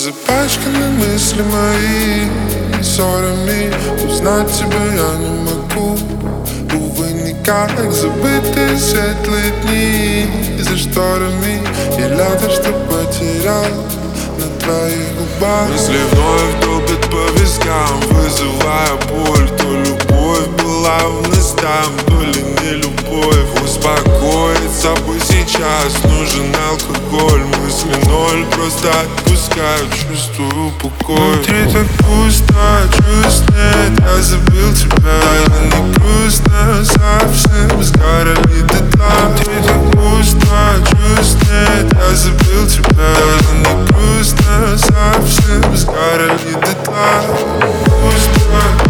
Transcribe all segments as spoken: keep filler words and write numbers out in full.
запачканы мысли мои ссорами. Узнать тебя я не могу, увы, никак. Забытые светлые дни за шторами, и лето, что потерял на твоих губах. Мысли вновь долбят по вискам, вызывая боль. То любовь была в нас там, то ли не любовь. Успокоиться бы сейчас нужен алкоголь. Мысли ноль, просто отпускаю, чувствую покой. Внутри так пусто, чувств нет, я забыл тебя. Это не грустно, совсем сгорали дотла. Внутри так пусто, чувств нет, я забыл тебя. Это не грустно, совсем сгорали дотла. Пусто.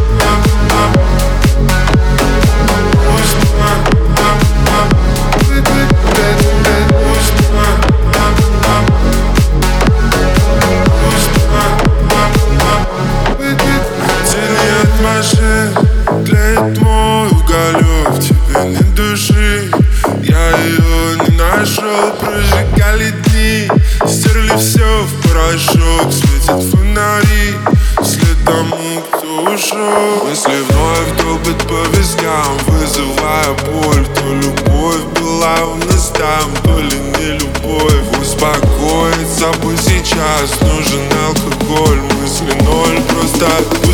Тлеет мой уголек, в тебе нет души. Я ее не нашел, прожигали дни, стерли все в порошок. Светят фонари вслед тому, кто ушел. Мысли вновь долбят по вискам, вызывая боль. То любовь была у нас там, то ли не любовь. Успокоиться бы сейчас нужен алкоголь. Мысли ноль, просто